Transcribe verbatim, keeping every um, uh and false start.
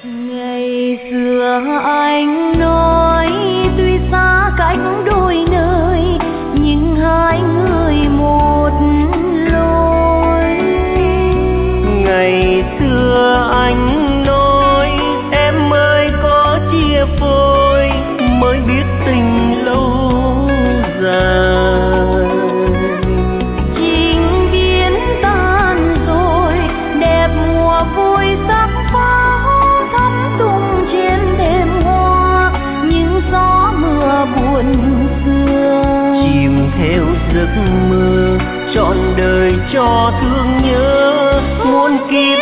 Ngày xưa anh nói tuy xa cách đôi nơi nhưng hai người một lối. Ngày xưa anh nói em ơi có chia phôi mới biết tình lâu dài. Chinh biến tan rồi đẹp mùa vui sắc pháo thắm tung trên đêm hoa những gió mưa buồn xưa. Chìm theo giấc mơ trọn đời cho thương nhớ muôn kiếp